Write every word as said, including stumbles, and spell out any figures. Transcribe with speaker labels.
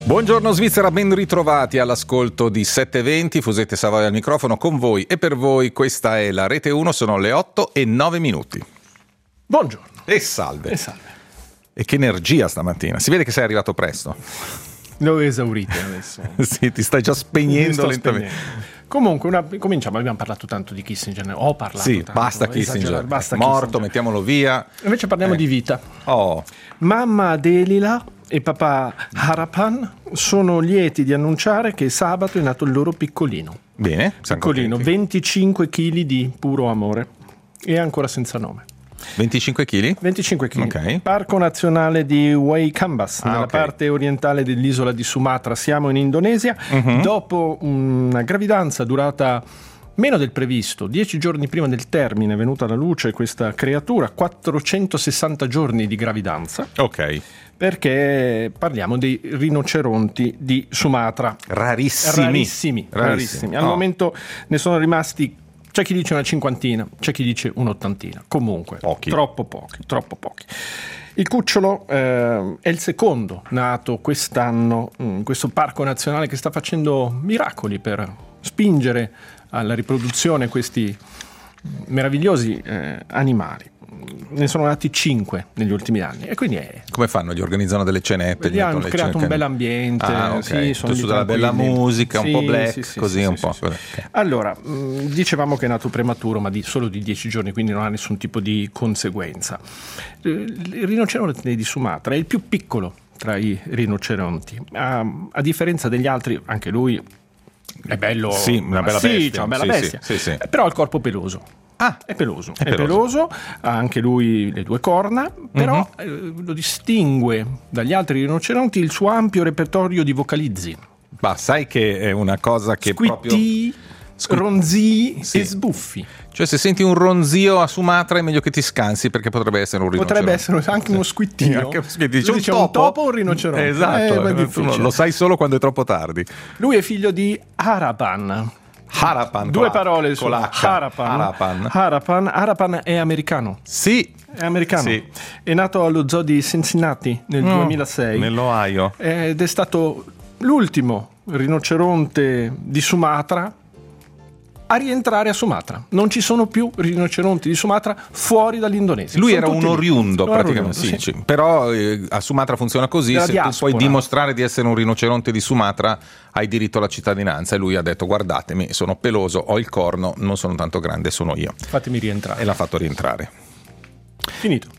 Speaker 1: Buongiorno Svizzera, ben ritrovati all'ascolto di sette venti, Fusette Savoia al microfono con voi e per voi. Questa è la Rete uno, sono le otto e nove minuti.
Speaker 2: Buongiorno.
Speaker 1: E salve.
Speaker 2: E salve.
Speaker 1: E che energia stamattina, si vede che sei arrivato presto.
Speaker 2: L'ho esaurito adesso.
Speaker 1: Sì, ti stai già spegnendo lentamente.
Speaker 2: Spegnendo. Comunque, una, cominciamo, abbiamo parlato tanto di Kissinger, ho parlato
Speaker 1: Sì,
Speaker 2: tanto.
Speaker 1: basta Kissinger,
Speaker 2: basta
Speaker 1: morto,
Speaker 2: Kissinger.
Speaker 1: mettiamolo via.
Speaker 2: Invece parliamo
Speaker 1: Eh.
Speaker 2: di vita.
Speaker 1: Oh,
Speaker 2: Mamma Delila e papà Harapan sono lieti di annunciare che sabato è nato il loro piccolino.
Speaker 1: bene. siamo
Speaker 2: Piccolino,
Speaker 1: contenti.
Speaker 2: venticinque chili di puro amore e ancora senza nome.
Speaker 1: venticinque chili?
Speaker 2: venticinque chili.
Speaker 1: Ok.
Speaker 2: Parco nazionale di Waikambas,
Speaker 1: Ah,
Speaker 2: nella
Speaker 1: ok.
Speaker 2: parte orientale dell'isola di Sumatra. Siamo in Indonesia.
Speaker 1: Mhm.
Speaker 2: Dopo una gravidanza durata meno del previsto, dieci giorni prima del termine è venuta alla luce questa creatura, quattrocentosessanta giorni di gravidanza,
Speaker 1: Ok,
Speaker 2: perché parliamo dei rinoceronti di Sumatra.
Speaker 1: rarissimi.
Speaker 2: Rarissimi, rarissimi. Al
Speaker 1: Oh.
Speaker 2: momento ne sono rimasti, c'è chi dice una cinquantina, c'è chi dice un'ottantina. Comunque,
Speaker 1: Pochi.
Speaker 2: troppo pochi, troppo pochi. Il cucciolo eh, è il secondo nato quest'anno in questo parco nazionale che sta facendo miracoli per spingere alla riproduzione questi meravigliosi eh, animali. Ne sono nati cinque negli ultimi anni e quindi è...
Speaker 1: Come fanno? Gli organizzano delle cenette?
Speaker 2: Gli
Speaker 1: gli
Speaker 2: hanno
Speaker 1: mettono le
Speaker 2: creato un
Speaker 1: cenette?
Speaker 2: bel ambiente,
Speaker 1: Ah, ok.
Speaker 2: sì, sono
Speaker 1: Tutto
Speaker 2: lì
Speaker 1: della bella
Speaker 2: tranquilli.
Speaker 1: musica, un
Speaker 2: Sì,
Speaker 1: po' black,
Speaker 2: sì, sì,
Speaker 1: così
Speaker 2: sì,
Speaker 1: un
Speaker 2: sì,
Speaker 1: po'.
Speaker 2: sì.
Speaker 1: Ok.
Speaker 2: Allora, mh, dicevamo che è nato prematuro, ma di, solo di dieci giorni, quindi non ha nessun tipo di conseguenza. Eh, Il rinoceronte di Sumatra è il più piccolo tra i rinoceronti. A, a differenza degli altri, anche lui è bello,
Speaker 1: Sì, una bella
Speaker 2: massiccio,
Speaker 1: bestia.
Speaker 2: una bella
Speaker 1: Sì,
Speaker 2: bestia.
Speaker 1: sì, sì, sì.
Speaker 2: Eh, però ha il corpo peloso.
Speaker 1: Ah,
Speaker 2: È peloso,
Speaker 1: È
Speaker 2: è
Speaker 1: peloso.
Speaker 2: peloso, ha anche lui le due corna, però
Speaker 1: Mhm.
Speaker 2: eh, lo distingue dagli altri rinoceronti il suo ampio repertorio di vocalizzi.
Speaker 1: ma sai che è una cosa che proprio...
Speaker 2: Squitti,
Speaker 1: Squi-
Speaker 2: ronzii
Speaker 1: Sì.
Speaker 2: e sbuffi.
Speaker 1: Cioè se senti un ronzio a Sumatra è meglio che ti scansi perché potrebbe essere un rinoceronte.
Speaker 2: Potrebbe essere anche uno squittino.
Speaker 1: Anche- dice,
Speaker 2: Lui
Speaker 1: un
Speaker 2: dice
Speaker 1: topo?
Speaker 2: un topo o un rinoceronte?
Speaker 1: Esatto,
Speaker 2: Eh, ma è
Speaker 1: tu
Speaker 2: difficile.
Speaker 1: lo sai solo quando è troppo tardi.
Speaker 2: Lui è figlio di Harapan.
Speaker 1: Harapan.
Speaker 2: Due
Speaker 1: con la-
Speaker 2: parole
Speaker 1: con
Speaker 2: su
Speaker 1: l'H.
Speaker 2: Harapan.
Speaker 1: Harapan.
Speaker 2: Harapan. Harapan è americano.
Speaker 1: Sì.
Speaker 2: È americano.
Speaker 1: Sì.
Speaker 2: È nato allo zoo di Cincinnati nel
Speaker 1: Mm,
Speaker 2: duemilasei.
Speaker 1: Nell'Ohio.
Speaker 2: Ed è stato l'ultimo rinoceronte di Sumatra a rientrare a Sumatra. Non ci sono più rinoceronti di Sumatra fuori dall'Indonesia.
Speaker 1: Lui
Speaker 2: Sono
Speaker 1: era
Speaker 2: tutti
Speaker 1: un
Speaker 2: lì.
Speaker 1: oriundo
Speaker 2: Un
Speaker 1: praticamente,
Speaker 2: oriundo,
Speaker 1: sì, sì. Però eh, a Sumatra funziona così,
Speaker 2: Della
Speaker 1: se tu
Speaker 2: diaspora.
Speaker 1: puoi dimostrare di essere un rinoceronte di Sumatra hai diritto alla cittadinanza e lui ha detto guardatemi, sono peloso, ho il corno, non sono tanto grande, sono io.
Speaker 2: Fatemi rientrare.
Speaker 1: E l'ha fatto rientrare.
Speaker 2: Finito.